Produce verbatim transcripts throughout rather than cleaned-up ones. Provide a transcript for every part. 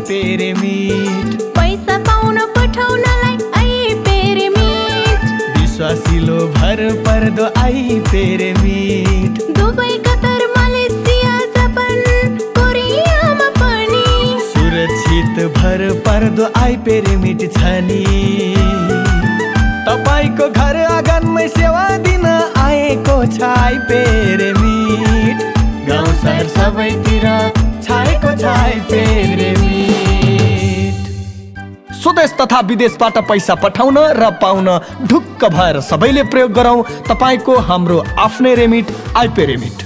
Pay remit पैसा पाउन पठाउनलाई आई पे रेमिट विश्वासिलो भर पर्दो I pay remit Dubai Qatar Malaysia जापान कोरियामा पनि सुरक्षित भर पर्दो आई पे रेमिट छ नि तपाईको घर आँगनमै सेवा दिन आएको छ आई पे रेमिट गाउँ सहर सबैतिर छाएको छ आई पे रेमिट। स्वदेश तथा विदेशबाट पैसा पठाउन र पाउन ढुक्क भएर सबैले प्रयोग गरौँ तपाईको हाम्रो आफ्नै रेमिट आई पे रेमिट।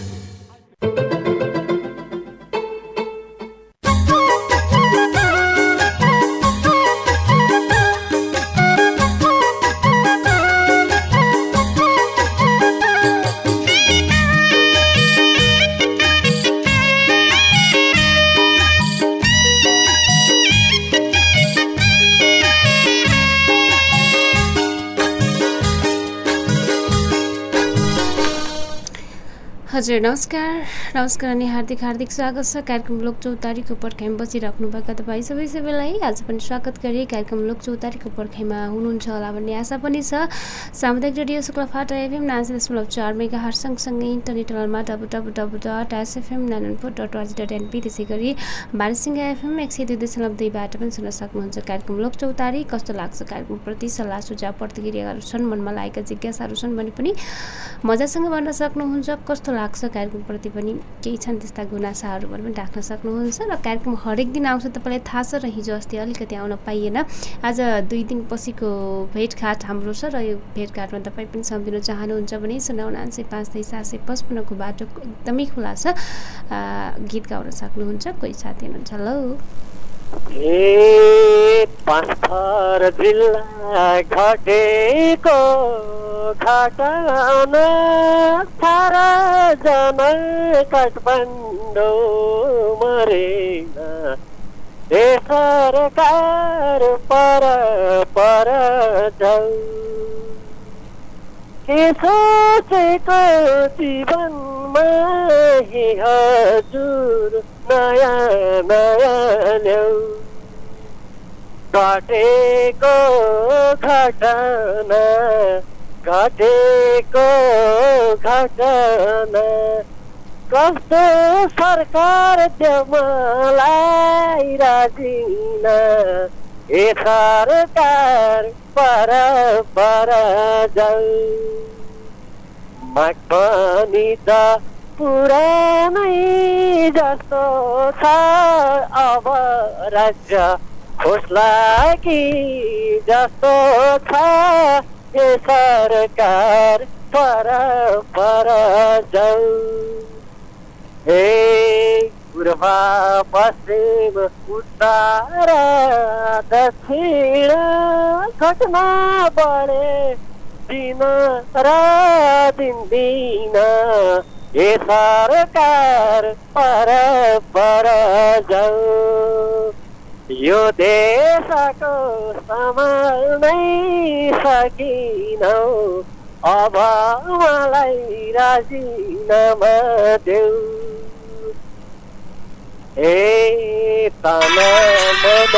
हजुर नमस्कार नमस्कार अनि हार्दिक हार्दिक स्वागत छ कार्यक्रम लोक चौतारीको पर्खाइमा बसिराख्नुभएका तपाईँ सबै सबैलाई आज पनि स्वागत गरी कार्यक्रम लोक चौतारीको पर्खाइमा हुनुहुन्छ होला भन्ने आशा पनि छ। सामुदायिक रेडियो शुक्लाफाटा एफएम नाइन्टी दशमलव चार मेगा हर्ज सँगसँगै इन्टरनेट हलमा W W W dot SFM nine one four dot ORG dot NP त्यसै गरी बारसिंगा एफएम एक सय दुई दशमलव दुईबाट पनि सुन्न सक्नुहुन्छ। कार्यक्रम लोक चौतारी कस्तो लाग्छ कार्यक्रमप्रति सल्लाह सुझाव प्रतिक्रियाहरू छन् मनमा लागेका जिज्ञासाहरू छन् भने पनि मजासँग भन्न सक्नुहुन्छ। कस्तो लाग्छ कार्यक्रमप्रति पनि केही छन् त्यस्ता गुनासाहरू पनि राख्न सक्नुहुन्छ र कार्यक्रम हरेक दिन आउँछ तपाईँलाई थाहा छ र हिजो अस्ति अलिकति आउन पाइएन। आज दुई दिन पछिको भेटघाट हाम्रो छ र यो भेटघाटमा तपाईँ पनि सम्झिन चाहनुहुन्छ भने शून्य उनान्सय पाँच तेइस सात सय पचपन्नको बाटो एकदमै खुला छ, गीत गाउन सक्नुहुन्छ। कोही साथी हुनुहुन्छ ल ए पाँचथर जिल्ला घटेको घटना सारा जन काठमाडौँ मरेन ए सरकार पर पर जाऊ के सोचेको जीवनमा हजुर नयाँ नयाँ ल्याऊ घटेको घटना घटेको घटना कस्तो सरकार देऊ मलाई राजिना ए सरकार पर पर जाऊ माग पनि त पुरानै जस्तो छ अब राज्य खोस्ला कि जस्तो छ ए सरकार पर पर जाऊ ए पूर्व पश्चिम उत्तर दक्षिण घटना बढे दिन र दिन दिन ए सरकार पर पर जाऊ यो देशको सम्हाल्नै सकिनौ अब मलाई राजीनामा देऊ ए तन मन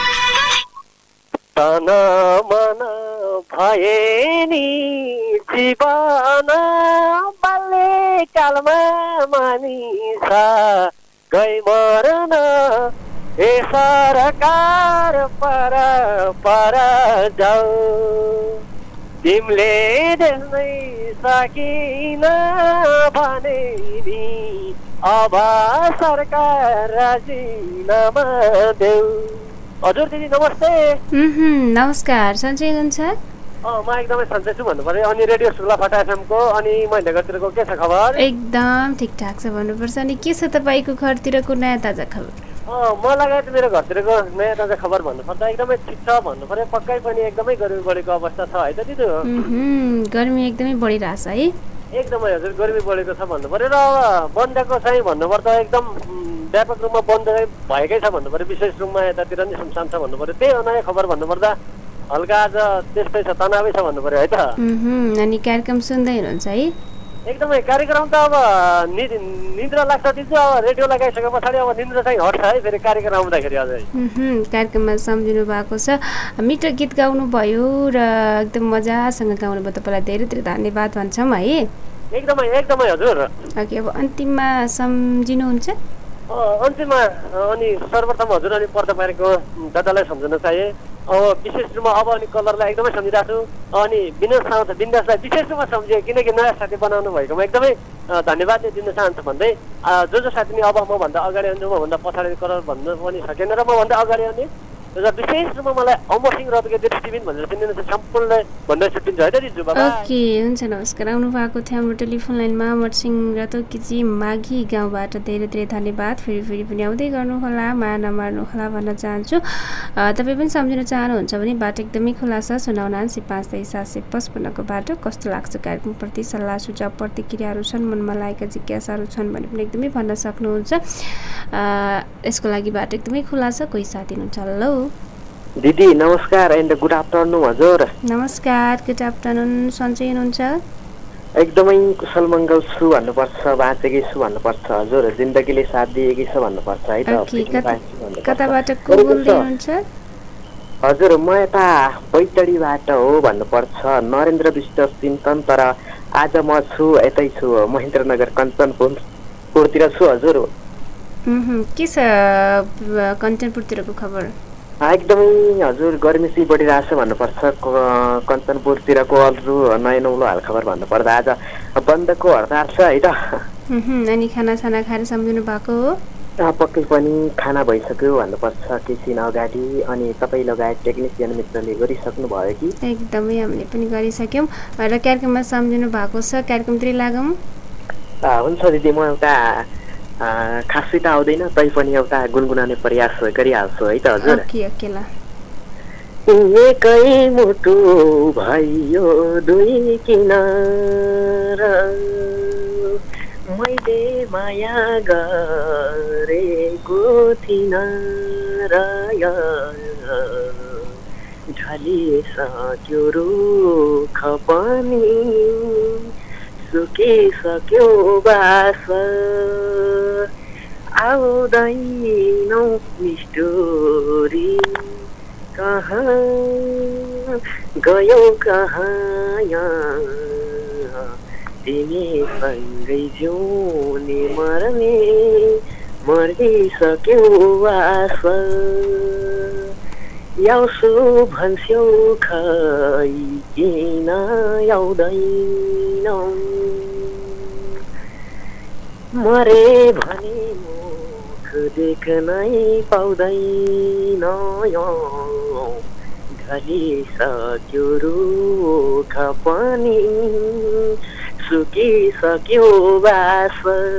तन मन भए नि जीवन बाल्यकालमा मानिस गई मर्न ए सरकार पर पर जाऊ तिमीले देख्नै सकिन भने नि अब सरकार राजीनामा देऊ। हजुर दिदी नमस्ते। नमस्कार सन्चै हुनुहुन्छ? अँ म एकदमै सन्चै छु भन्नु पर्यो। अनि रेडियो शुक्लाफाटा एफएमको अनि महिनागरतिरको के छ खबर? एकदम ठिकठाक छ भन्नुपर्छ। अनि के छ तपाईँको घरतिरको नयाँ ताजा खबर? अँ म लगायत मेरो घरतिरको नयाँ ताजा खबर भन्नुपर्दा एकदमै ठिक छ भन्नु पर्यो। पक्कै पनि एकदमै गर्मी बढेको अवस्था छ है त दिदी? गर्मी एकदमै बढिरहेछ है? एकदमै हजुर गर्मी बढेको छ भन्नु पर्यो। र बन्दाको चाहिँ भन्नुपर्दा एकदम व्यापक रूपमा बन्द भएकै छ भन्नु पर्यो। विशेष रूपमा यतातिर नि सुनसान छ भन्नु पर्यो। त्यही नयाँ खबर भन्नुपर्दा हल्का आज त्यस्तै छ, तनावै छ भन्नु पर्यो है त। अनि कार्यक्रम सुन्दै हुनुहुन्छ है? एकदमै कार्यक्रम त अब नि- निद्रा लाग्छ दिन्छु अब रेडियो लगाइसके पछाडि अब निद्रा चाहिँ हट्छ है फेरि कार्यक्रम आउँदाखेरि अझै उहुँ, कार्यक्रममा सम्झिनु भएको छ मिठो गीत गाउनु भयो र एकदम मजासँग गाउनु भयो तपाईँलाई धेरै धेरै धन्यवाद भन्छौँ है एकदमै एकदमै हजुर ओके अब अन्तिममा सम्झिनुहुन्छ अ, अन्तिममा अ, अनि सर्वप्रथम हजुर अनि पर्दा बाहिरको दादालाई सम्झन चाहे अब विशेष रूपमा अब अनि कलरलाई एकदमै सम्झिरहेको छु अनि विनोद साउथ बिन्दासलाई विशेष रूपमा सम्झेँ किनकि नयाँ साथी बनाउनु भएकोमा एकदमै अ, धन्यवाद दिन चाहन्छु भन्दै अ, जो जो साथी अब मभन्दा अगाडि आउँछु मभन्दा पछाडि कलर भन्नु पनि सकेन र मभन्दा अगाडि आउने र विशेष रूपमा मलाई अमर सिंह रविके दृष्टिबिन भनेर चिनिनु चाहिँ सम्पूर्णलाई भन्दै छुट्टिन्छ है त दिन्छु बाबा ओके हुन्छ नमस्कार आउनु भएको थियो हाम्रो टेलिफोन लाइनमा अमर सिंह रतोकीजी माघी गाउँबाट धेरै धेरै धन्यवाद फेरि फेरि पनि आउँदै गर्नुहोला माया नमार्नुहोला भन्न चाहन्छु अ, तपाईँ पनि सम्झिन चाहनुहुन्छ भने बाटो एकदमै खुला छ सुनाउन अन्सी पाँच तेइस सात सय पचपन्नको बाटो कस्तो लाग्छ कार्यक्रमप्रति सल्लाह सुझाव प्रतिक्रियाहरू छन् मनमा लागेका जिज्ञासाहरू छन् भने पनि एकदमै भन्न सक्नुहुन्छ अ, यसको लागि बाटो एकदमै खुला छ कोही साथी हुनुहुन्छ हेलो दिदी नमस्कार एन्ड गुड आफ्टरनुन हजुर नमस्कार गुड आफ्टरनुन सन्चै हुनुहुन्छ एकदमै कुशल मङ्गल छु भन्नुपर्छ बाँचेकै छु भन्नुपर्छ हजुर जिन्दगीले साथ दिएकै छ भन्नुपर्छ है त ओके फिटिङ बाँच्छु भन्नुपर्छ। कताबाट को बोल्दै हुनुहुन्छ हजुर म यता बैतडीबाट हो भन्नुपर्छ नरेन्द्र विष्ट चिन्तन तर आज म छु यतै छु महेन्द्रनगर कञ्चनपुरतिर छु हजुर उहुँ, के छ अ, कञ्चनपुरतिरको खबर एकदमै हजुर गर्मी चाहिँ बढिरहेको छ भन्नुपर्छ क- कञ्चनपुरतिरको अरू नयाँ नौलो हालखबर भन्नुपर्दा आज बन्दको हडताल छ है त उहुँ, अनि खानासाना खाएर सम्झिनु भएको हो अँ, पक्कै पनि खाना भइसक्यो भन्नुपर्छ एकैछिन अगाडि अनि तपाईँ लगायत टेक्निसियन मित्रले गरिसक्नु भयो कि एकदमै हामीले पनि गरिसक्यौँ र कार्यक्रममा सम्झिनु भएको छ कार्यक्रमतिर लागौँ अँ, हुन्छ दिदी म एउटा अँ, खासै त आउँदैन तैपनि एउटा गुनगुनाउने प्रयास गरिहाल्छु है त हजुर ओके ओके ल एकै मुटु भयो दुई किनार मैले माया गरेको थिइनँ र ढलिसक्यो रुख पनि सुकिसक्यो बास आउँदैनौ मिस्टोरी कहाँ गयौ कहाँ तिमी सँगै जिउने मर्ने मरिसक्यो आस याउँछु भन्छौ खै किन आउँदैनौ मरे भने मुख देख्नै पाउँदैन ढलिसक्यो रुख पनि सुकिसक्यो बास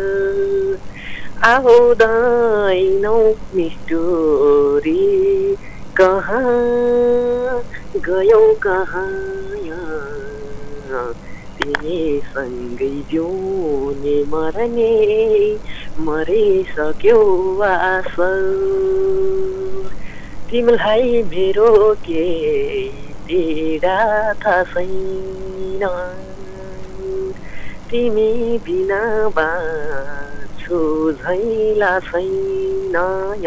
आउँदैनौ मिस्टोरी कहाँ गयौ कहाँ तिमी सँगै जिउने मर्ने मरिसक्यो आस तिमीलाई मेरो के पीडा थाहा छैन तिमी बिना बाँच्छु झैँ लाग्दैन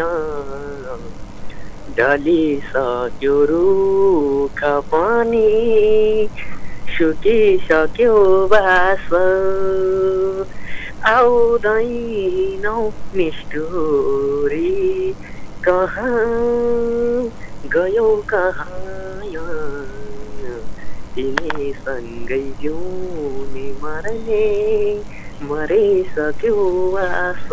ढलिसक्यो रुख पनि सुकिसक्यो बास आउँदैनौ मिस्टोरी कहाँ गयौ कहाँ तिमी सँगै जिउने मर्ने मरिसक्यो आस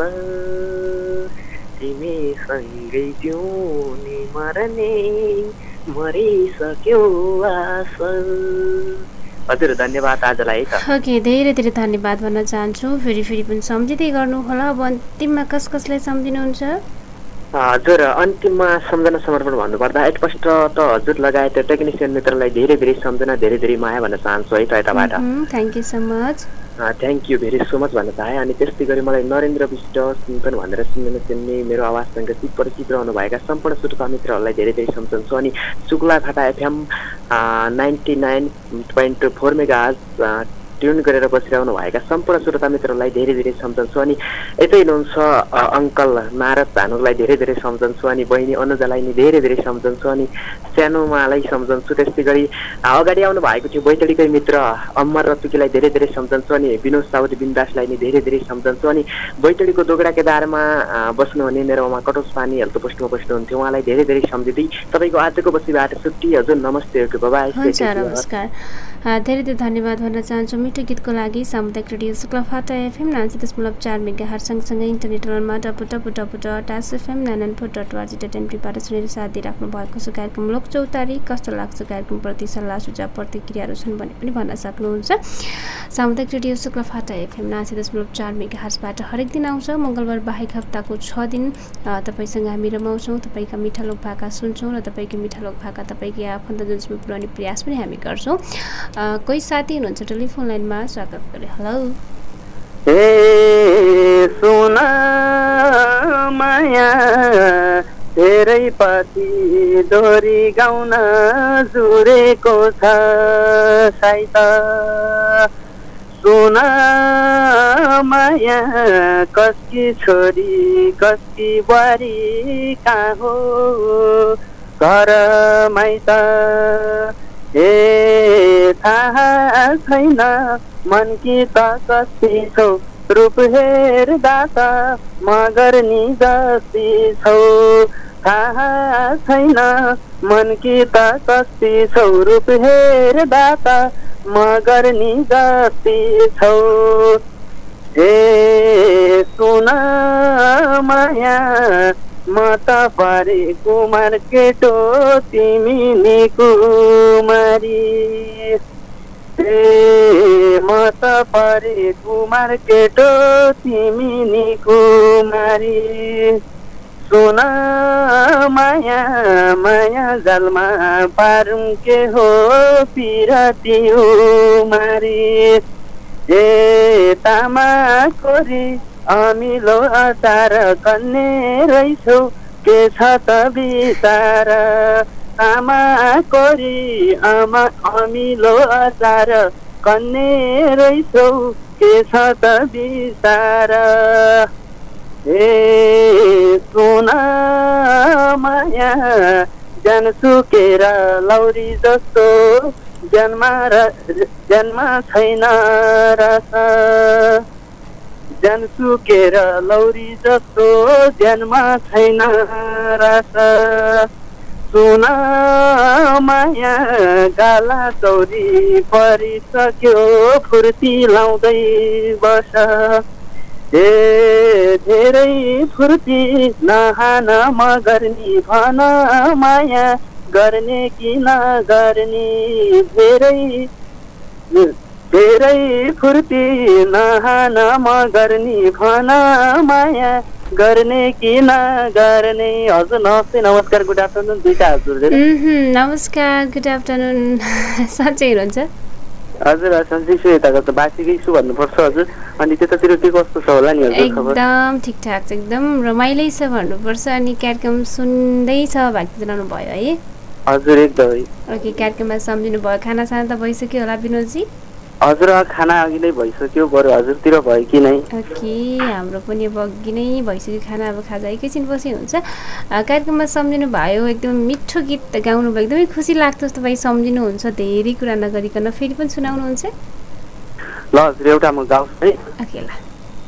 तिमी सँगै जिउने मर्ने मरिसक्यो आस हजुर धन्यवाद आजलाई है त ओके धेरै धेरै धन्यवाद भन्न चाहन्छु फेरि फेरि पनि सम्झिँदै गर्नुहोला अब अन्तिममा कस कसलाई सम्झिनुहुन्छ हजुर अन्तिममा सम्झना समर्पण भन्नुपर्दा एटफर्स्ट त हजुर लगायत टेक्निसियन मित्रलाई धेरै धेरै सम्झना धेरै धेरै माया भन्न चाहन्छु है त यताबाट thank you so much thank you very so much भन्न चाहे अनि त्यस्तै गरी मलाई नरेन्द्र विष्ट चिन्तन भनेर चिन्न चिन्ने मेरो आवाजसँग चित परिचित रहनुभएका सम्पूर्ण श्रोता मित्रहरूलाई धेरै धेरै सम्झन्छु अनि Shuklaphanta FM ninety nine point four mega tune गरेर बसिरहनु भएका सम्पूर्ण श्रोता मित्रहरूलाई धेरै धेरै सम्झन्छु अनि यतै हुनुहुन्छ अङ्कल नारद भानुलाई धेरै धेरै सम्झन्छु अनि बहिनी अनुजालाई नि धेरै धेरै सम्झन्छु अनि सानोमालाई सम्झन्छु। त्यस्तै गरी अगाडि आउनु भएको थियो बैतडीकै मित्र अमर रतुकीलाई धेरै धेरै सम्झन्छु अनि विनोद साउदी बिन्दासलाई नि धेरै धेरै सम्झन्छु अनि बैतडीको दोगडा केदारमा बस्नुहुने मेरो उमा कटोस पानी हेल्थ पोस्टमा बस्नुहुन्थ्यो उहाँलाई धेरै धेरै सम्झिँदै तपाईँको आजको बसीबाट छुट्टी। हजुर नमस्ते ओके बाबा। हुन्छ नमस्कार। धेरै धेरै धन्यवाद भन्न चाहन्छु मिठो गीतको लागि। सामुदायिक रेडियो शुक्लाफाटा एफएम नाइन्टी दशमलव चार मेगाहर्ज सँगसँगै इन्टरनेट लनमा W W W dot S FM nine nine four dot ORG dot एनपीबाट सुनेर साथ दिइराख्नु भएको छ। कार्यक्रम लोक चौतारी कस्तो लाग्छ कार्यक्रमप्रति सल्लाह सुझाव प्रतिक्रियाहरू छन् भने पनि भन्न सक्नुहुन्छ। सामुदायिक रेडियो शुक्लाफाटा एफएम नाइन्टी दशमलव चार मेगाहर्जबाट हरेक दिन आउँछ। मङ्गलबार बाहेक हप्ताको छ दिन तपाईँसँग हामी रमाउँछौँ, तपाईँका मिठा लोक भाका सुन्छौँ र तपाईँको मिठा लोक भाका तपाईँकै आफन्तजनसम्म पुर्याउने प्रयास पनि हामी गर्छौँ। कोही साथी हुनुहुन्छ टेलिफोन लाइनमा, स्वागत गरे। हेलो ए सोना माया धेरै पछि दोरी गाउन जुरेको छ साइत सोना माया कसकी छोरी कसकी बुहारी कहाँ हो घर माइत ए थाहा छैन मनकी त कस्ती छौ रूप हेर्दा त मगर नि जस्ती छौ थाहा छैन मनकी त कस्ती छौ रूप हेर्दा त मगर नि जस्ती छौ ए सुन माया म त परे कुमार केटो तिमी नि कुमारी ए म त परे कुमार केटो तिमी नि कुमारी सुन माया माया जलमा पारुङ के हो पिरती उमारी ए तामा कोरी अमिलो अचार कन्ने रहेछौ के छ त बिचार आमा कोरी आमा अमिलो अचार कन्ने रहेछौ के छ त बिचार ए सुन माया ज्यान सुकेर लौरी जस्तो जन्मा जन्मा छैन रस ज्यान सुकेर लौरी जस्तो जन्मा छैन रस सुन माया गाला चौरी परिसक्यो फुर्ती लाउँदै बस ए धेरै फुर्ती नहान म गर्ने भन माया गर्ने कि नगर्ने धेरै धेरै फुर्ती नहान म गर्ने भन माया गर्ने कि नगर्ने। हजुर नमस्ते नमस्कार गुड आफ्टरनुन दुईटा हजुर नमस्कार गुड आफ्टरनुन साँच्चै हुनुहुन्छ हजुर सन्चै छु यताको त बाँचेकै छु भन्नुपर्छ हजुर अनि त्यतातिर के कस्तो छ होला नि हजुर खबर एकदम ठिकठाक छ एकदम रमाइलै छ भन्नुपर्छ अनि कार्यक्रम सुन्दै छ भाग्य जनाउनु भयो है हजुर एकदमै ओके कार्यक्रममा सम्झिनु भयो खाना साना त भइसक्यो होला विनोदजी हजुर खाना अघि नै भइसक्यो बरु हजुरतिर भयो कि नै ओके हाम्रो पनि अब अघि नै भइसक्यो खाना अब खाजा एकैछिन पछि हुन्छ कार्यक्रममा सम्झिनु भयो एकदम मिठो गीत गाउनु भयो एकदमै खुसी लाग्छ तपाईँ सम्झिनुहुन्छ धेरै कुरा नगरिकन फेरि पनि सुनाउनुहुन्छ ल हजुर एउटा म गाउँछु है ओके ल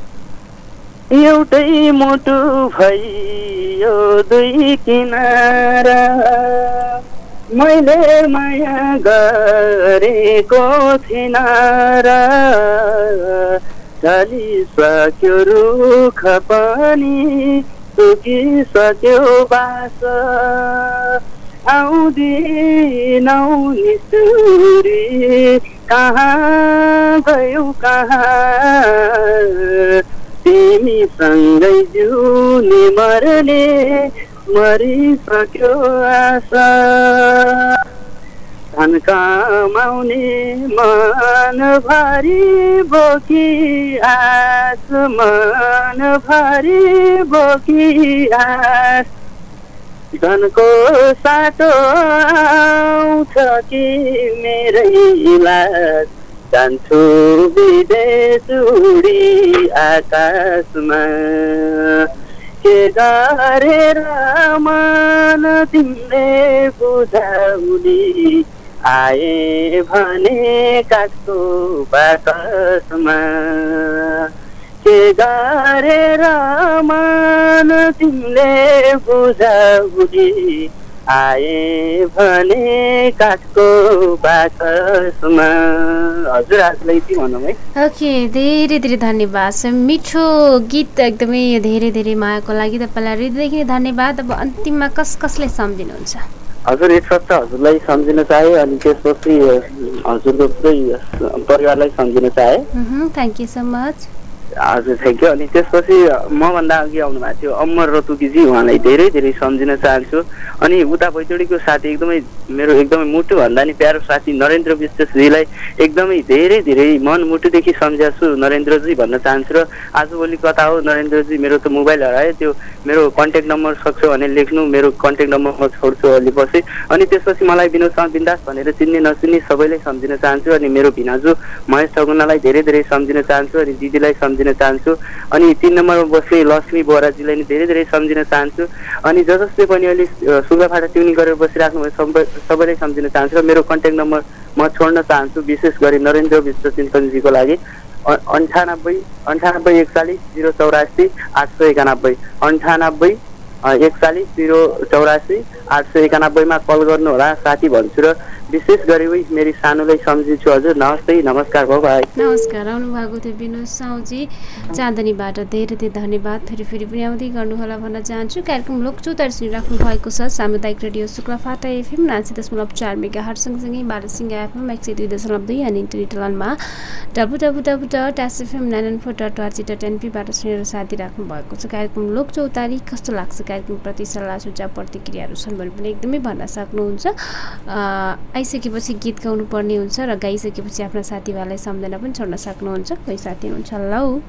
एउटै मुटु भयो दुई किनारा मैले माया गरेको थिइन र चलिसक्यो रुख पनि सुकिसक्यो बास आउँदिनौ निसुरी कहाँ गयौ कहाँ तिमीसँगै जिउने मर्ने मरिसक्यो आशा धन कमाउने मन भरि बोकी आस मन भरि बोकी आस धनको साटो आउँछ कि मेरै लाज जान्छु विदेश उडी आकाशमा के गरेर मन तिमीले बुझाउली आए भने काठको बाकसमा के गरेर मन तिमीले बुझाउली आए भने काठको बाकसमा। हजुर आजलाई यति भनौँ है। ओके, धेरै धेरै धन्यवाद छ। मिठो गीत एकदमै धेरै धेरै मायाको लागि तपाईँलाई हृदयदेखि धन्यवाद। अब अन्तिममा कस कसले सम्झिनुहुन्छ? हजुर एक सप्त हजुरलाई सम्झिन चाहे अनि त्यसपछि हजुरको पुरै परिवारलाई सम्झिन चाहे। Thank you so much. हजुर थ्याङ्क यू। अनि त्यसपछि मभन्दा अघि आउनु भएको थियो अमर रतुकीजी, उहाँलाई धेरै धेरै सम्झिन चाहन्छु। अनि उता बैतडीको साथी एकदमै मेरो एकदमै मुटु भन्दा नि प्यारो साथी नरेन्द्र विश्वजीलाई एकदमै धेरै धेरै मन मुटुदेखि सम्झाछु नरेन्द्रजी भन्न चाहन्छु। र आजभोलि कता हो नरेन्द्रजी, मेरो त मोबाइल हरायो, त्यो मेरो कन्ट्याक्ट नम्बर सक्छ भने लेख्नु, मेरो कन्ट्याक्ट नम्बर म छोड्छु अलि पछि। अनि त्यसपछि मलाई विनोद बिन्दास भनेर चिन्ने नचिन्ने सबैलाई सम्झिन चाहन्छु। अनि मेरो भिनाजु महेश ठगुनालाई धेरै धेरै सम्झिन चाहन्छु अनि दिदीलाई सम्झिन चाहन्छु। अनि तीन नम्बरमा बस्ने लक्ष्मी बोराजीलाई नि धेरै धेरै सम्झिन चाहन्छु। अनि ज जसले पनि अहिले सुगाफाटा ट्युनिङ गरेर बसिराख्नु भयो सबै सबैलाई सम्झिन चाहन्छु। र मेरो कन्ट्याक्ट नम्बर म छोड्न चाहन्छु विशेष गरी नरेन्द्र विश्व चिन्तनजीको लागि अन्ठानब्बे अन्ठानब्बे एकचालिस जिरो चौरासी आठ सय एकानब्बे अन्ठानब्बे एकचालिस जिरो चौरासी आठ सय एकानब्बेमा कल गर्नुहोला साथी भन्छु। र विशेष गरी उही मेरी सानोलाई सम्झिन्छु। हजुर नमस्ते, नमस्कार बाई। नमस्कार। आउनु भएको थियो विनोद साउजी चाँदनीबाट, धेरै धेरै धन्यवाद। फेरि फेरि पनि आउँदै गर्नुहोला भन्न चाहन्छु। कार्यक्रम लोकचौतारी सुनिराख्नु भएको छ सामुदायिक रेडियो शुक्लाफाटा एफएम नासी दशमलव चार मेगा हट सँगसँगै बालसिंह एफएम एक सय दुई दशमलव दुई अनि इन्टरनेट लनमा W W W dot SFM nine nine four dot RG dot एनपीबाट सुनेर साथी राख्नु भएको छ। कार्यक्रम लोकचौतारी कस्तो लाग्छ, कार्यक्रमप्रति सल्लाह सुझाव प्रतिक्रियाहरू छन् भने पनि एकदमै भन्न सक्नुहुन्छ। आइसकेपछि गीत गाउनु पर्ने हुन्छ र गाइसकेपछि आफ्ना साथीभाइलाई सम्झना पनि छोड्न सक्नुहुन्छ। कोही साथी हुनुहुन्छ? लौ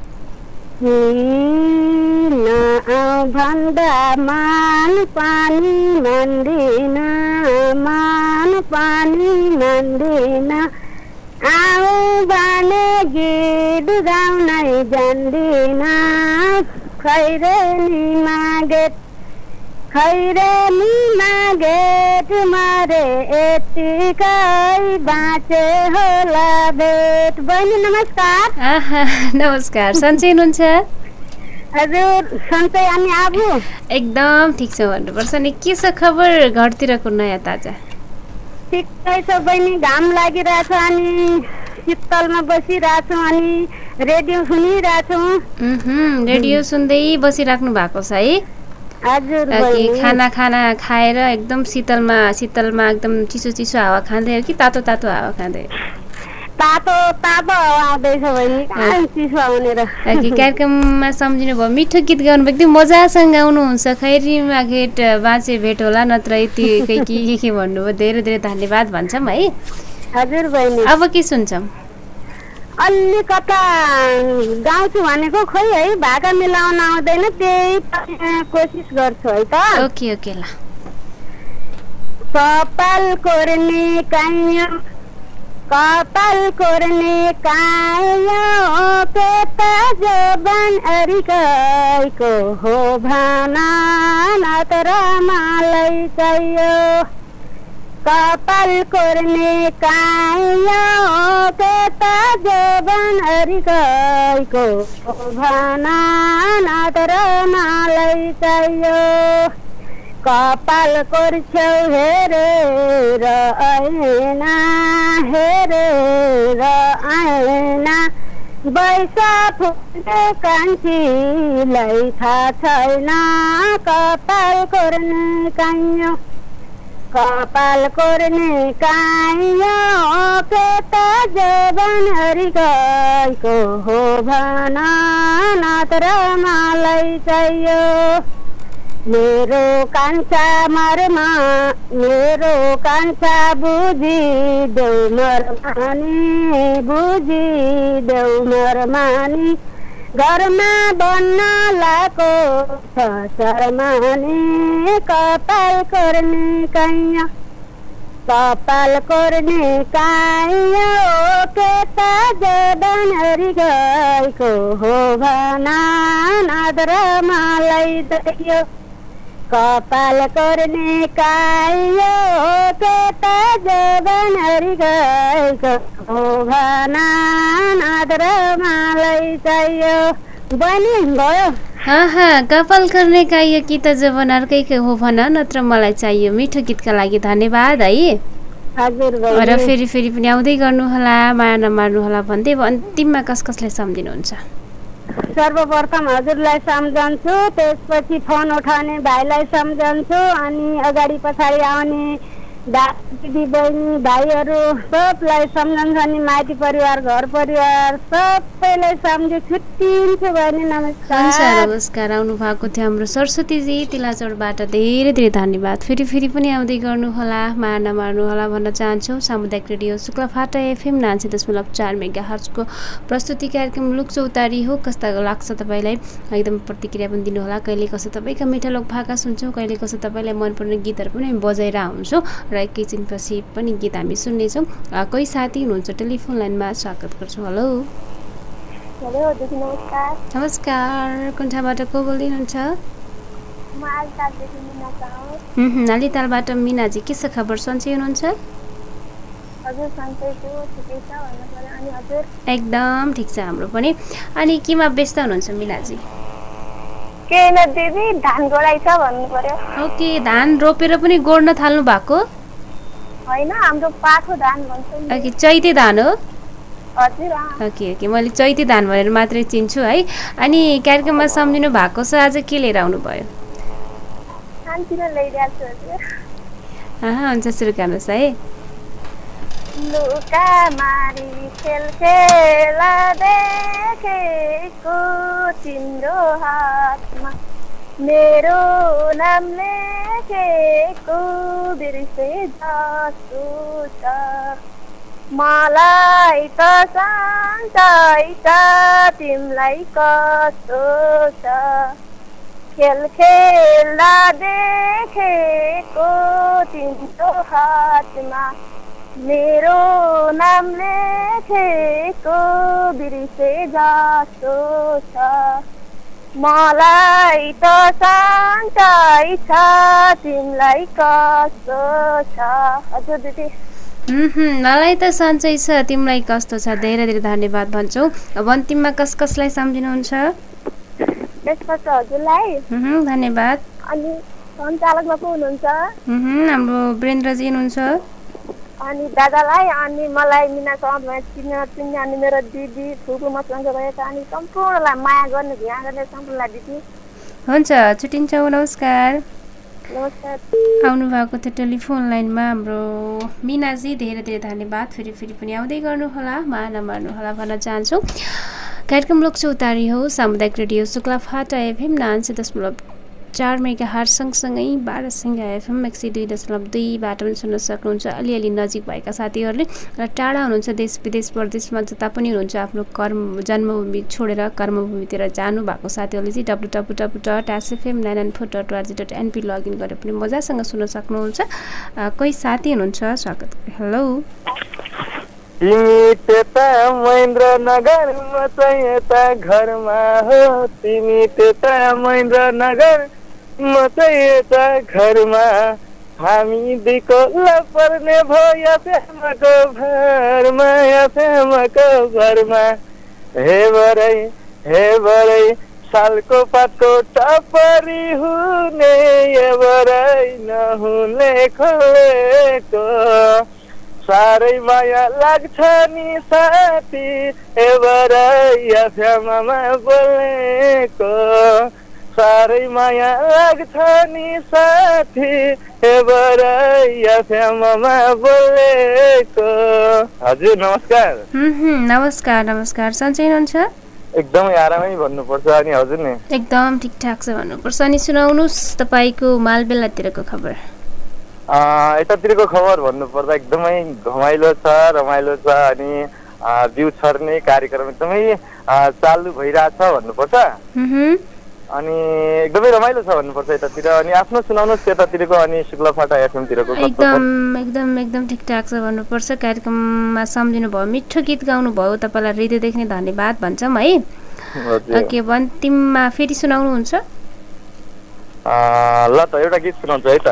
भन्दा मान पानी मन्दिन मान पानी मन्दिन आऊ भने गीत गाउनै जान्दिन खैरे नि मागेट खैरे नि मागेट मरे यतिकै बाँचे होला भेट। बहिनी नमस्कार। आहा नमस्कार। सन्चै हुनुहुन्छ? हजुर सन्चै। अनि आबु एकदम ठिक छ भन्नुपर्छ नि। के छ खबर घरतिरको नयाँ ताजा? ठिकै छ बहिनी, घाम लागिरहेछ अनि शीतलमा बसिरहेछौँ अनि रेडियो सुनिरहेछौँ। रेडियो सुन्दै बसिराख्नु भएको छ है? हजुर। खाना खाना खाएर एकदम शीतलमा शीतलमा एकदम चिसो चिसो हावा खाँदै हो कि तातो तातो हावा खाँदै? तातो तातो हावा आउँदैछ बहिनी, चिसो आउने र। कार्यक्रममा सम्झिनु भयो, मिठो गीत गाउनु एकदम मजासँग गाउनुहुन्छ। खैरीमा घेट बाँचे भेट होला नत्र यतिकै के के भन्नुभयो। धेरै धेरै धन्यवाद भन्छौँ है। हजुर बहिनी। अब के सुन्छौँ? अलि कता गाउँछु भनेको खोइ है, भाका मिलाउन आउँदैन, त्यही कोसिस गर्छु है त। ओके ओके ल। कपाल कोर्ने काइयो कपाल कोर्ने काइयो पेटा जबान अरिकैको हो भाना नतर मलाई चाहियो। कपाल कोर्ने काइयो पेटा जबान अरिकैको हो भाना नतर मलाई चाहियो। कपाल कोर्छौ हेरेर ऐना हेरेर ऐना बैसा फुल्ने कान्छीलाई थाहा छैन कपाल कोर्ने काइयो। कपाल कोर्ने काइयो पेटा जबान हरिकैको हो भना नत्र मलाई चाहियो। मेरो कान्छा मरमा मेरो कान्छा बुझी देऊ मरमानी बुझी देऊ मरमानी घरमा बन्न लाको छ शर्मानी। कपाल कोर्ने काइया कपाल कोर्ने काइयो के त जडनहरी गएको हो भना नदर मलाई दैयो कपाल कोर्ने काइयो के त जडनहरी गएको हो भना नदर मलाई चाहियो बहिनी भयो हाँ हाँ कपाल गर्ने काइयो कि त जबन अर्कैको हो भन नत्र मलाई चाहियो मिठो गीतका लागि धन्यवाद है हजुर र बहिनी फेरि फेरि पनि आउँदै गर्नुहोला माया नमार्नुहोला भन्दै अब अन्तिममा कस कसलाई सम्झिनुहुन्छ सर्वप्रथम हजुरलाई सम्झन्छु त्यसपछि फोन उठाउने भाइलाई सम्झन्छु अनि अगाडि पछाडि आउने दिदी बहिनी भाइहरू सबलाई सम्झन्छु अनि माइती परिवार घर परिवार सबैलाई सम्झे छुट्टिन्छु बहिनी हुन्छ नमस्कार नमस्कार आउनु भएको थियो हाम्रो सरस्वतीजी तिलाचौरबाट धेरै धेरै धन्यवाद फेरि फेरि पनि आउँदै गर्नुहोला माया नमार्नुहोला भन्न चाहन्छु सामुदायिक रेडियो शुक्लाफाटा एफएम नाइन्टी दशमलव चार मेगा हर्जको प्रस्तुति कार्यक्रम लुक चौतारी हो कस्ता लाग्छ तपाईँलाई एकदम प्रतिक्रिया पनि दिनुहोला कहिले कसो तपाईँका मिठा लोक भाका सुन्छौँ कहिले कसो तपाईँलाई मनपर्ने गीतहरू पनि हामी बजाएर आउँछौँ र एकैछिनपछि पनि गीत हामी सुन्नेछौँ कोही साथी हुनुहुन्छ टेलिफोन लाइनमा स्वागत गर्छौँ हेलो हेलो दिदी नमस्कार नमस्कार कुन ठाउँबाट को बोल्दै हुनुहुन्छ म आलितालदेखि मिना साहु नालीतालबाट मिनाजी के छ खबर सन्चै हुनुहुन्छ हजुर सन्चै छु ठिकै छ भन्नु पर्यो अनि हजुर एकदम ठिक छ हाम्रो पनि अनि केमा व्यस्त हुनुहुन्छ मिनाजी के न दिदी धान गोडाइ छ भन्नु पर्यो ओके धान रोपेर पनि गोड्न थाल्नु भएको होइन हाम्रो पाठो धान भन्छौँ नि। ओके चैते धान हो हजुर अँ। ओके ओके मैले चैते धान भनेर मात्रै चिन्छु है अनि कार्यक्रममा सम्झिनु भएको छ आज के लिएर आउनुभयो सानोतिनो ल्याइदिएको छु हजुर अँ हुन्छ सुरु गर्नुहोस् है लुका मारी खेल खेला देखेको तिम्रो हातमा मेरो नाम लेखेको बिर्से जस्तो छ मलाई त साँच्चै त तिमीलाई कस्तो छ खेल खेल्दा देखेको तिम्रो हातमा मेरो नाम लेखेको बिर्से जस्तो छ मलाई त साँच्चै छ तिमीलाई कस्तो छ हजुर दिदी मलाई त सन्चै छ तिमीलाई कस्तो छ धेरै धेरै धन्यवाद भन्छौ अब अन्तिममा कस कसलाई सम्झिनुहुन्छ त्यसपछि हजुरलाई धन्यवाद अनि सञ्चालकमा को हुनुहुन्छ हाम्रो वीरेन्द्रजी हुनुहुन्छ अनि दादालाई अनि मलाई मिना सहरमा चिन्न चिन्ने अनि मेरो दिदी फुपू मसँग भएका अनि सम्पूर्णलाई माया गर्ने ध्यान गर्ने सम्पूर्णलाई दिदी हुन्छ छुट्टिन्छौँ नमस्कार नमस्कार आउनु भएको थियो टेलिफोन लाइनमा हाम्रो मिनाजी धेरै धेरै धन्यवाद फेरि फेरि पनि आउँदै गर्नुहोला माया नमार्नुहोला भन्न चाहन्छु कार्यक्रम लोक चौतारी हो सामुदायिक रेडियो शुक्लाफाटा एफएम नाइन्टी दशमलव चार मेगा हार्ज सँगसँगै बाह्रसिंह एफएम एक सय दुई दशमलव दुईबाट पनि सुन्न सक्नुहुन्छ अलिअलि नजिक भएका साथीहरूले र टाढा हुनुहुन्छ देश विदेश प्रदेशमा जता पनि हुनुहुन्छ आफ्नो कर्म जन्मभूमि छोडेर कर्मभूमितिर जानु भएको साथीहरूले चाहिँ W W W dot SFM nine nine four dot ORG dot NP login गरेर पनि मजासँग सुन्न सक्नुहुन्छ कोही साथी हुनुहुन्छ स्वागत हेलो तिमी त्यता महेन्द्रनगर म चाहिँ यता घरमा हो तिमी त्यता महेन्द्रनगर म चाहिँ यता घरमा हामी दुईको पर्ने भयो प्रेमको भरमा प्रेमको भरमा हे बरै हे बरै सालको पातको टपरी हुने हे बरै नहुने खोलेको साह्रै माया लाग्छ नि साथी एबरै फ्यामामा बोलेको साह्रै माया लाग्छ नि साथी एबरै फ्यामामा बोलेको हजुर नमस्कार नमस्कार नमस्कार सन्चै हुनुहुन्छ एकदमै आरामै भन्नुपर्छ अनि हजुर नि एकदम ठिकठाक छ भन्नुपर्छ अनि सुनाउनुहोस् तपाईँको मालबेलातिरको खबर यतातिरको खबर भन्नुपर्दा एकदमै घमाइलो छ रमाइलो छ अनि बिउ छर्ने कार्यक्रम एकदमै चालु भइरहेछ भन्नुपर्छ अनि एकदमै रमाइलो छ भन्नुपर्छ यतातिर अनि आफ्नो सुनाउनुहोस् यतातिरको अनि शुक्लाफाटा एफएमतिरको एकदम एकदम एकदम ठिकठाक छ भन्नुपर्छ कार्यक्रममा सम्झिनु भयो मिठो गीत गाउनु भयो तपाईँलाई हृदयदेखि नै धन्यवाद भन्छौँ है ओके अन्तिममा फेरि सुनाउनुहुन्छ ल त एउटा गीत सुनाउँछु है त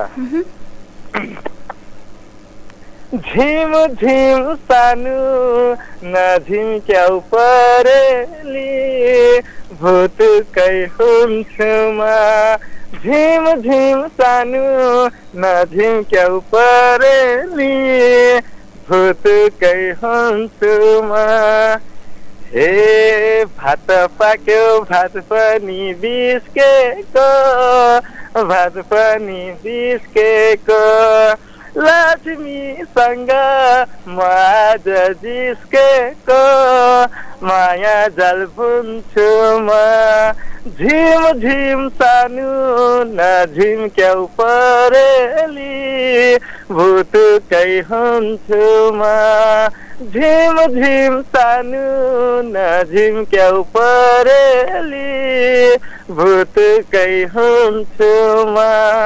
झिम झिम सानो नझिम्क्याउ परेली भुतुकै हुन्छु म झिम झिम सानो नझिम्क्याउ परेली भुतुकै हुन्छु म हे भात पाक्यो भात पनि बिस्केको भात पनि बिस्केको लक्ष्मीसँग म आज जिस्केको माया जल बुन्छु म झिम झिम सानो नझिम्क्याउ परेली भुतुकै हुन्छु म झिम झिम सानो नझिम्क्याउ परेली भुतुकै हुन्छु म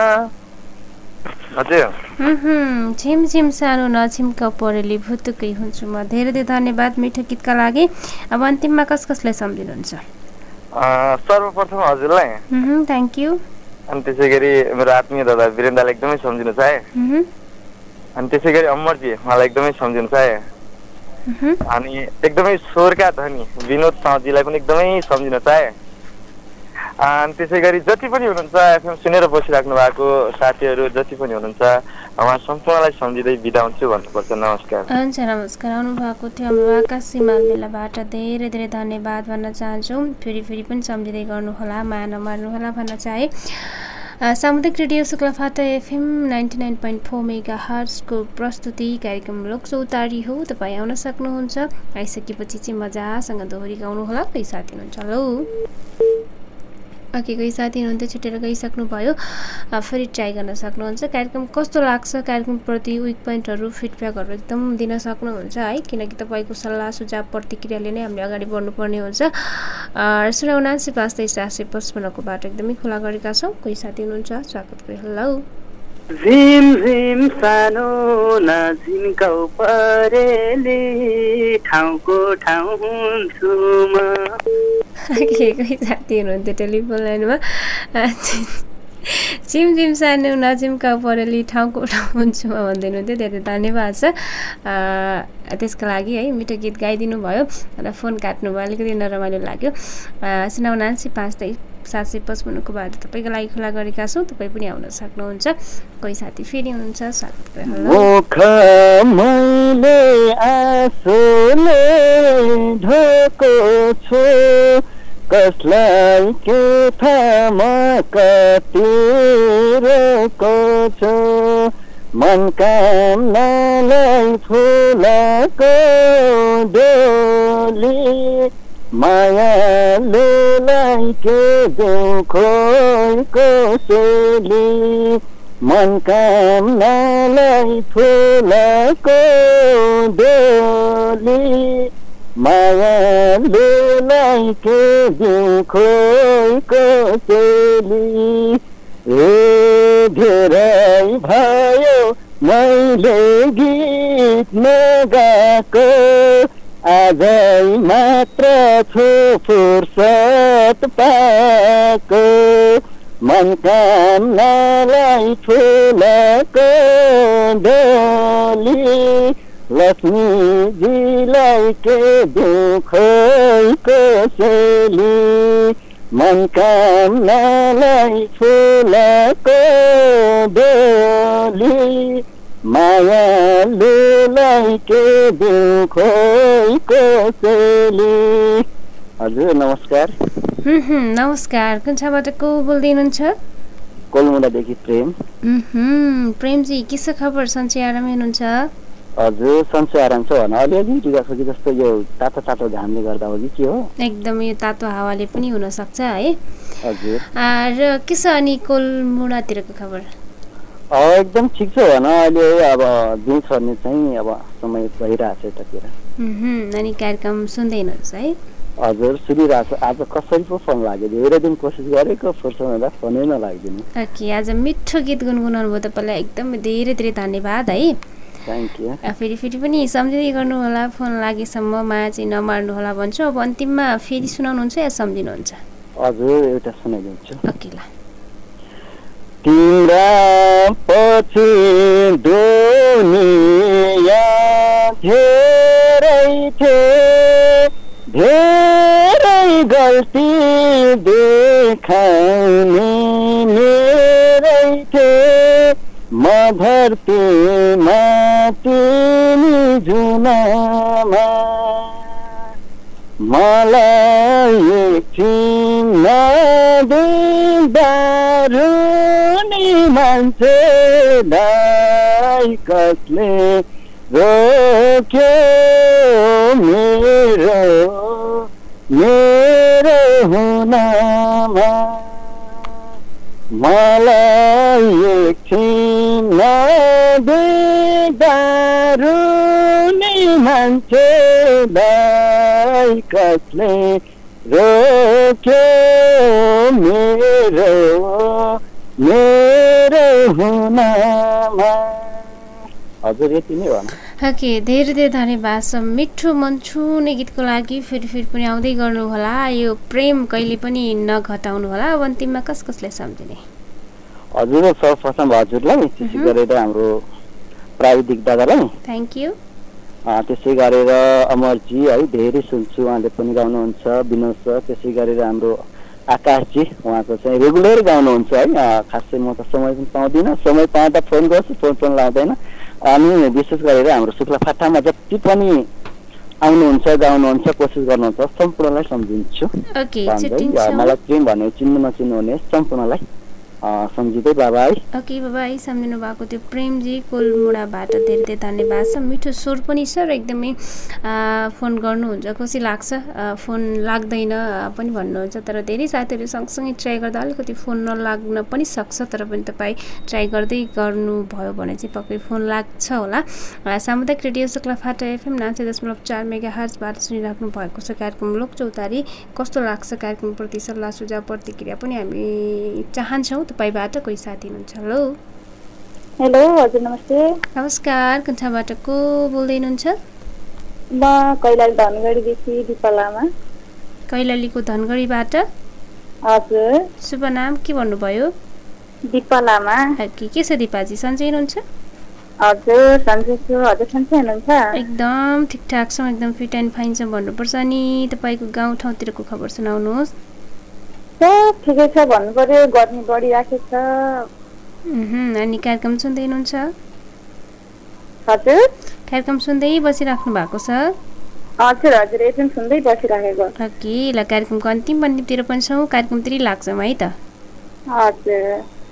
झिम झिम सानो नझिम्क्याउ परेली भुतुकै हुन्छु म धेरै धेरै धन्यवाद मिठो गीतका लागि अब अन्तिममा कस कसलाई सम्झिनुहुन्छ सर्वप्रथम हजुरलाई थ्याङ्क यू अनि त्यसै गरी मेरो आत्मीय दादा वीरेन्द्रलाई एकदमै सम्झिनु चाहे अनि त्यसै गरी अमरजी मलाई एकदमै सम्झिनु चाहे अनि एकदमै स्वरका धनी विनोद साउजीलाई पनि एकदमै सम्झिन चाहे अनि त्यसै गरी जति पनि हुनुहुन्छ एफएम सुनेर बसिराख्नु भएको साथीहरू जति पनि हुनुहुन्छ उहाँ सम्पूर्णलाई सम्झिँदै बिदा हुन्छु भन्नुपर्छ नमस्कार हुन्छ नमस्कार आउनु भएको थियो हाम्रो आकाश हिमाल बेलाबाट धेरै धेरै धन्यवाद भन्न चाहन्छौँ फेरि फेरि पनि सम्झिँदै गर्नुहोला माया नमार्नुहोला भन्न चाहे सामुदायिक radio Shuklaphanta FM ninety nine point four mega हर्ट्जको प्रस्तुति कार्यक्रम लोकचौतारी हो तपाईँ आउन सक्नुहुन्छ आइसकेपछि चाहिँ मजासँग दोहोरी गाउनुहोला कोही साथी हुनुहुन्छ हेलो ओके कोही साथी हुनुहुन्थ्यो छुटेर गइसक्नुभयो फेरि ट्राई गर्न सक्नुहुन्छ कार्यक्रम कस्तो लाग्छ कार्यक्रमप्रति विक पोइन्टहरू फिडब्याकहरू एकदम दिन सक्नुहुन्छ है किनकि तपाईँको सल्लाह सुझाव प्रतिक्रियाले नै हामीले अगाडि बढ्नुपर्ने हुन्छ शून्य उनासी पाँच तेइस चार सय पचपन्नको बाटो एकदमै खुला गरेका छौँ कोही साथी हुनुहुन्छ स्वागत गरे हेलो झिम झिम सानो नझिम्क्याउ परेली ठाउँको ठाउँ हुन्छु म कोही साथी हुनुहुन्थ्यो टेलिफोन लाइनमा झिम झिम सानो नझिम्क्याउ परेली ठाउँको ठाउँ हुन्छु म भन्दै हुनुहुन्थ्यो धेरै धन्यवाद छ त्यसको लागि है मिठो गीत गाइदिनु भयो र फोन काट्नुभयो अलिकति नरमाइलो लाग्यो शून्य उनासी पाँच तेइस सात सय पचपन्नको बाटो तपाईँको लागि खुला गरेका छौँ तपाईँ पनि आउन सक्नुहुन्छ कोही साथी फेरि हुनुहुन्छ स्वागत छु कसलाई के थाहा कति रोको छु मनकामनालाई फुलाको डोली मायालुलाई के दुखोको सेली मनकामनालाई फुलाको डोली मायालुलाई के दुखोको सेली ए धेरै भयो मैले गीत नगाएको आजै मात्र छु फुर्सद पाएको मनकामनालाई फुलाको डोली लक्ष्मीजीलाई के दुखोको सेली मनकामनालाई फुलाको डोली मायालुलाई के दुखोको सेली हजुर नमस्कार नमस्कार कुन छाबाट को बोल्दै हुनुहुन्छ कोलमुडादेखि प्रेम प्रेमजी के छ खबर सन्चै आरामै हुनुहुन्छ हजुर सन्चै आराम छ भन अलिअलि रिगाएको कि जस्तो यो तातो तातो घामले गर्दा हो कि के हो एकदम यो तातो हावाले पनि हुन सक्छ है हजुर र के छ अनि कोलमुडातिरको खबर एकदम ठिक छ भन अहिले अब दिउँ छर्ने चाहिँ अब समय भइरहेछ यतातिर अनि कार्यक्रम सुन्दै हुनुहुन्छ है हजुर सुनिरहेको छु। आज कसरी पो फोन लाग्यो, धेरै दिन कोसिस गरेको फुर्सद हुँदा फोनै नलागिदिनु। ओके, आज मिठो गीत गुनगुनाउनु भयो तपाईँलाई एकदम धेरै धेरै धन्यवाद है। Thank you. फेरि फेरि पनि सम्झिँदै गर्नु होला, फोन लागेसम्म माया चाहिँ नमार्नु होला भन्छु। अब अन्तिममा फेरि सुनाउनुहुन्छ या सम्झिनुहुन्छ? हजुर एउटा सुनाइदिन्छु। ओके ल। तिम्रा पछि दुनिया धेरै थिए, धेरै गल्ती देखाउने मेरै थिए, म धरतीमा तिमी जुनामा, मलाई एकछिन नदेख्दा रुने मान्छेलाई कसले रोक्यो, मेरो मेरो हुनमा, मलाई एकछिन नदेख्दा रुने मान्छेलाई कसले रोक्यो, मेरो मेरो हुनमा। हजुर यति नै हो। ओके, धेरै धेरै धन्यवाद छ मिठो मन छुने गीतको लागि। फेरि फेरि पनि आउँदै गर्नु होला, यो प्रेम कहिले पनि नघटाउनु होला। अब अन्तिममा कस कसलाई सम्झिने? हजुर सर्वप्रथम हजुरलाई, त्यसै गरेर हाम्रो प्राविधिक दादालाई थ्याङ्क यू। त्यसै गरेर अमरजी है, धेरै सुन्छु, उहाँले पनि गाउनुहुन्छ, विनोद सर, त्यसै गरेर हाम्रो आकाशजी, उहाँको चाहिँ रेगुलर गाउनुहुन्छ है। खासै म त समय पनि पाउँदिनँ, समय पाउँदा फोन गर्छु, फोन पनि लाउँदैन। अनि विशेष गरेर हाम्रो शुक्ला फाटामा जति पनि आउनुहुन्छ, गाउनुहुन्छ, कोसिस गर्नुहुन्छ, सम्पूर्णलाई सम्झिन्छु। मलाई प्रेम भने चिन्नु नचिन्नु हुने सम्पूर्णलाई सम्झिँदै बाबा है। ओके बाबा है, सम्झिनु भएको त्यो प्रेमजी कोलमुडाबाट धेरै धेरै धन्यवाद छ। मिठो स्वर पनि छ र एकदमै फोन गर्नुहुन्छ, खुसी लाग्छ। फोन लाग्दैन पनि भन्नुहुन्छ, तर धेरै साथीहरू सँगसँगै ट्राई गर्दा अलिकति फोन नलाग्न पनि सक्छ, तर पनि तपाईँ ट्राई गर्दै गर्नुभयो भने चाहिँ पक्कै फोन लाग्छ होला। सामुदायिक रेडियो शुक्ला फाटा एफएम नाइन्टी दशमलव चार मेगा हर्जबाट सुनिराख्नु भएको छ कार्यक्रम लोकचौतारी। कस्तो लाग्छ कार्यक्रमप्रति सल्लाह सुझाव प्रतिक्रिया पनि हामी चाहन्छौँ तपाईबाट। कोही साथी हुनुहुन्छ? हेलो हेलो हजुर नमस्ते। नमस्कार, कन्ठाबाट को बोल्दै हुनुहुन्छ? म कैलाली धनगढीदेखि दिपा लामा। कैलालीको धनगढीबाट? हजुर। शुभ नाम के भन्नुभयो? दिपा लामा। के के छ दिपाजी, सन्चै हुनुहुन्छ? हजुर सन्चै छु, हजुर सन्चै हुनुहुन्छ? एकदम ठिकठाक छौँ, एकदम फिट एन्ड फाइन छौँ भन्नुपर्छ। नि तपाईँको गाउँ ठाउँतिरको खबर सुनाउनुहोस्। सब ठिकै छ भन्नु पर्यो, गर्मी बढिराखेको छ। अनि कार्यक्रम सुन्दै हुनुहुन्छ? हजुर कार्यक्रम सुन्दै बसिराख्नु भएको छ? हजुर हजुर एकदम सुन्दै बसिराखेको। ओके ल, कार्यक्रमको अन्तिम अन्तिमतिर पनि छौँ, कार्यक्रमतिर लाग्छौँ है त। हजुर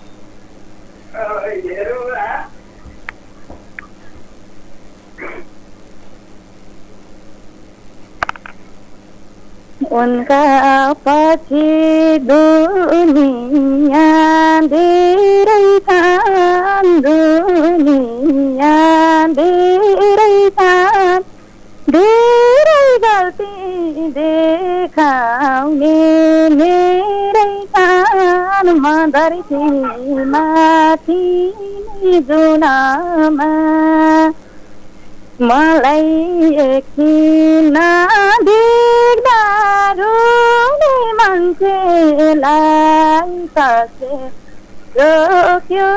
उनका पछि दुनिया धेरै छन्, दुनिया धेरै छन्, धेरै गल्ती देखाउने मेरै छन्, म धरतीमा तिमी जुनामा, मलाई एकछिन देख्दा रुने मान्छेलाई कसले रोक्यो,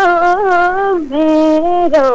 मेरो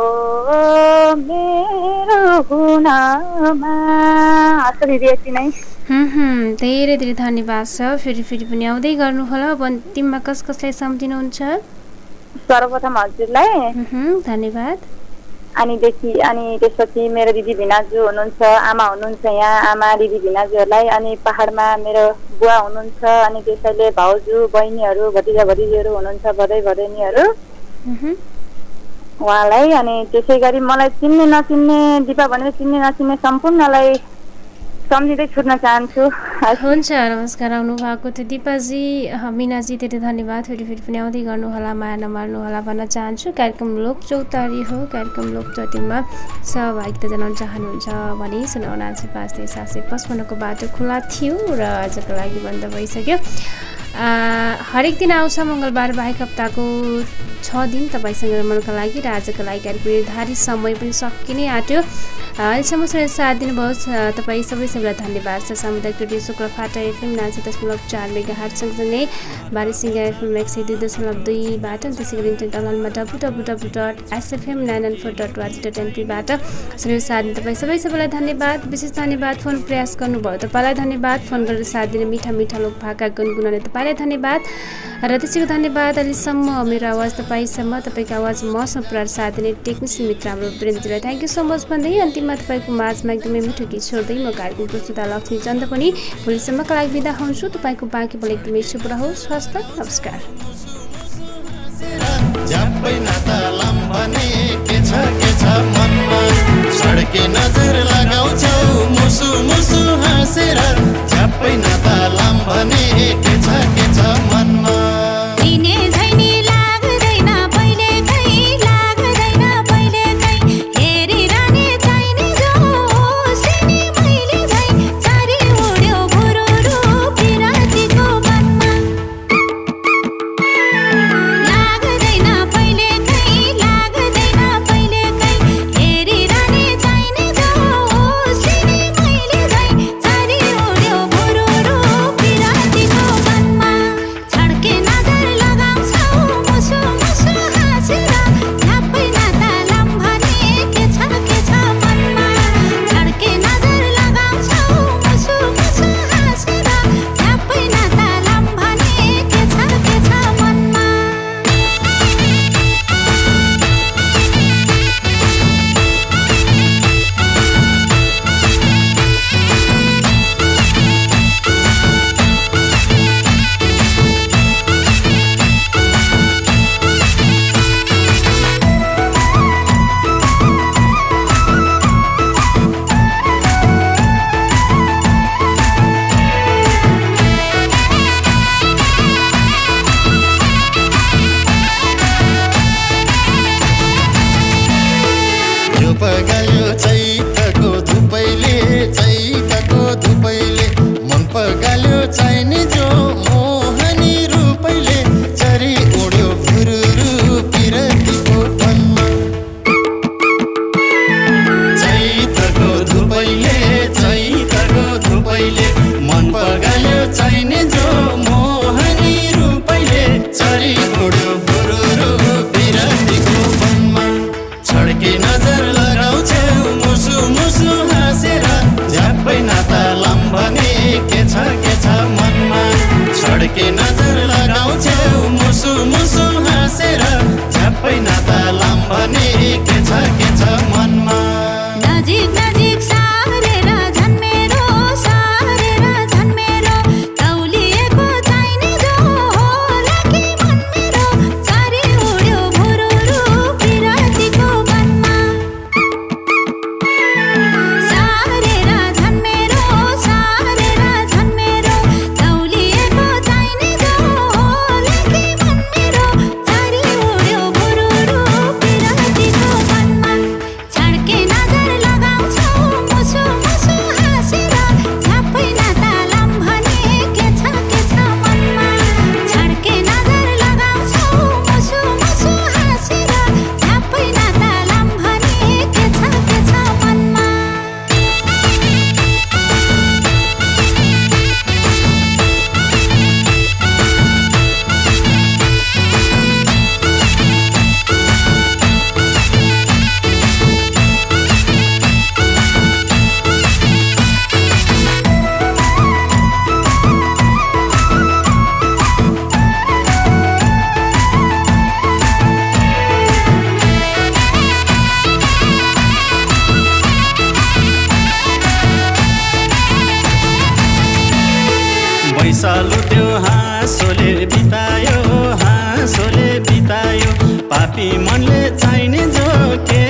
मेरो गुनामा। असरी रेसी नै धेरै धेरै धन्यवाद छ। फेरि फेरि पनि आउँदै गर्नुहोला। अब अन्तिममा कस कसलाई सम्झिनुहुन्छ? सर्वप्रथम हजुरलाई धन्यवाद। अनिदेखि अनि त्यसपछि मेरो दिदी भिनाजु हुनुहुन्छ, आमा हुनुहुन्छ यहाँ, आमा दिदी भिनाजुहरूलाई, अनि पहाडमा मेरो बुवा हुनुहुन्छ, अनि त्यसैले भाउजू बहिनीहरू भतिजा भतिजीहरू हुनुहुन्छ, भदै भदैनीहरू उहाँलाई, अनि त्यसै गरी मलाई चिन्ने नचिन्ने दिपा भनेर चिन्ने नचिन्ने सम्पूर्णलाई सम्झिँदै छुट्न चाहन्छु। हुन्छ, नमस्कार। आउनु भएको थियो दिपाजी। मिनाजी धेरै धन्यवाद। फेरि फेरि पनि आउँदै गर्नुहोला, माया नमार्नुहोला भन्न चाहन्छु। कार्यक्रम लोक चौतारी हो। कार्यक्रम लोक चौतारीमा सहभागिता जनाउन चाहनुहुन्छ भने शून्य उनासी पाँच तेइस सात सय पचपन्नको बाटो खुला थियो र आजको लागि बन्द भइसक्यो। हरेक दिन आउँछ मङ्गलबार बाहेक हप्ताको छ दिन तपाईँसँग रमाउनका लागि र आजको लागि कार्यक्रम निर्धारित समय पनि सकिनै आँट्यो। अहिलेसम्म सुनेर साथ दिनुभयो तपाईँ सबै सबैलाई धन्यवाद छ। सामुदायिक रेडियो शुक्रफाटा एफएम नासी दशमलव चार मेगा हाट सँगसँगै बारिसिङ्गा एफएम एक सय दुई दशमलव दुईबाट त्यसै गरी इन्टरनेट अनलाइनमा W W W dot SFM nine nine four dot वाजी डट एनपीबाट सुनेर साथ दिनु तपाईँ सबै सबैलाई धन्यवाद। विशेष धन्यवाद फोन प्रयास गर्नुभयो तपाईँलाई धन्यवाद। फोन गरेर साथ दिने मिठा मिठा लोक भाका गुनगुनाउने तपाईँलाई धन्यवाद र त्यसैको धन्यवाद। अहिलेसम्म मेरो आवाज तपाईँसम्म तपाईँको आवाज मसँग पुऱ्याएर साथ दिने टेक्निसियन मित्र हाम्रो वीरेन्द्रजीलाई थ्याङ्क यू सो मच भन्दै अन्तिममा तपाईँको माझमा एकदमै मिठो गीत छोड्दै म कार्यक्रम प्रस्तुता लक्ष्मी चन्द पनि भोलिसम्मका लागि बिदा हुन्छु। तपाईँको बाँकी पल एकदमै शुभ रहोस्। स्वस्थ नमस्कार। सड्के नजर लगाउँछौ मुसु मुसु हाँसेर झ्याप्पै नाता लाम भने के छ के छ मनमा चिने झैनी लाग्दैन पहिले कै लाग्दैन पहिले कै हेरिरहने चाहिने जो सिनी मैले झै चारी उड्यो भुरुरु पिरातीको मनमा लाग्दैन पहिले कै लाग्दैन पहिले कै हेरिरहने चाहिने जो सिनी मैले झै चारी उड्यो भुरुरु पिरातीको मनमा छड्के नजर लगाउँछौ मुसु मुसु हाँसेर झ्याप्पै नाता लाम भने के छ के छ मनमा छड्के नजर लगाउँछौ मुसु मुसु हाँसेर झ्याप्पै नाता लाम भने के छ के छ मनमा यो पगायो चैतको धुपैले चैतको धुपैले मन पगाल्यो चाहिने जो मोहनी रूपैले चरी उड्यो भुरुरु पिरतीको वनमा चैतको धुपैले चैतको धुपैले मन पगाल्यो चाहिने जो मोहनी रूपैले चरी उड्यो भुरुरु पिरतीको वनमा छड्के नजर लगाउँछौ मुसु मुसु हाँसेर झ्याप्पै नाता लाम भने के छ के छ मनमा छड्के नजर लगाउँछौ मुसु मुसु हाँसेर झ्याप्पै नाता लाम भने के छ के छ मनमा नजिक नजिक सारेर झन् मेरो सारेर झन् मेरो तौलिएको चाहिने जो होला कि मन मेरो चारी उड्यो भुरुरु पिरातीको वनमा सारेर झन् मेरो सारेर झन् मेरो तौलिएको चाहिने जो होला कि मन मेरो चारी उड्यो भुरुरु पिरातीको वनमा छड्के नजर लगाउँछौ मुसु मुसु हाँसेर झ्याप्पै नाता लाम भने के छ के छ मनमा छड्के नजर लगाउँछौ मुसु मुसु हाँसेर झ्याप्पै नाता लाम भने के छ के छ मनमा पैसा लुट्यो हाँसोले बितायो हाँसोले बितायो पापी मनले चाहिने जो के